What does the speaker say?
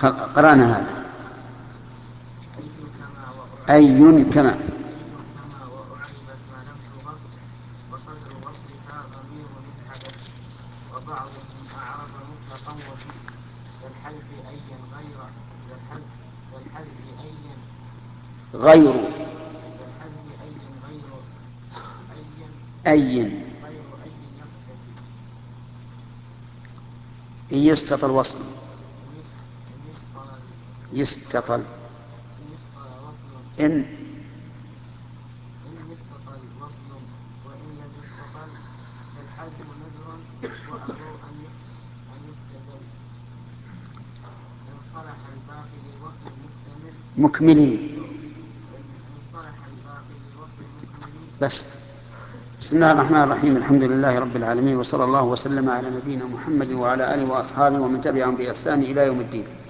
قرأنا هذا. أي كما وأعربت ما لم تضف وصدر وصلها ضمير حدث وبعضهم أعرب مطلقا وفي ذا الحلف أيا غير ذا الحلف أيا غير ذا الحلف أيا أي غير أي يختفي إن يستطل وصل إن يستطل يسطل وصل إن إن يستطل وصل وإن لم يستطل فالحذف نزر وأبوا أن يختزل إن صلح الباقي للوصل مكملين. إن صلح الباقي للوصل مكمل. بس. بسم الله الرحمن الرحيم، الحمد لله رب العالمين، وصلى الله وسلم على نبينا محمد وعلى آله وأصحابه ومن تبعهم بإحسان إلى يوم الدين.